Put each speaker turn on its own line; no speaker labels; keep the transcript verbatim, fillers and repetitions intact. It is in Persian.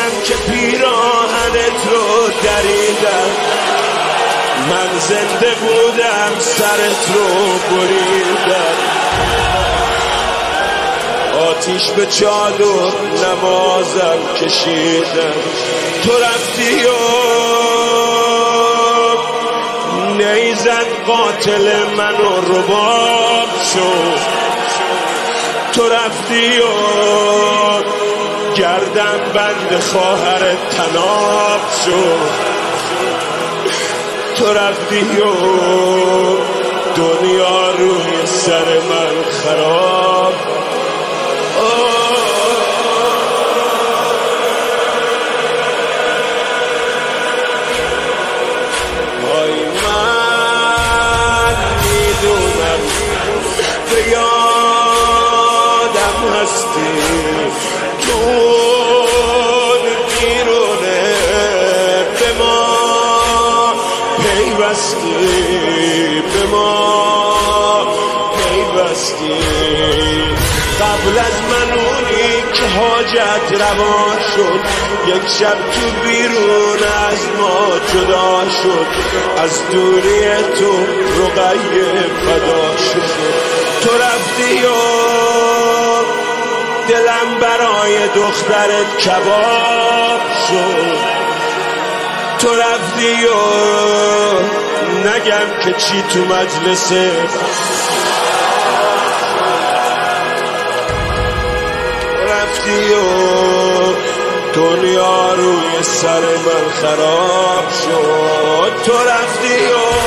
بودم که پیراهنت رو دریدم، من زنده بودم سرت رو بریدم، آتیش به چادر نمازم کشیدم، تو رفتی و نیزد قاتل منو رباب شد، تو رفتی و گردن بند خواهرت طناب شد، تو رفتی و دنیا روی سر من خراب. آی من میدونم به یادم هستی، جون بیرونه به ما پیوستی، به ما پیوستی، قبل از من اونی که حاجت روا شد، یک شب تو بیرون از ما جدا شد، از دوری تو رقیه فدا شد، تو رفتی و دلم برای دخترت کباب شد، تو رفتی و نگم که چی تو مجلسه، رفتی و دنیا روی سر من خراب شد، تو رفتی و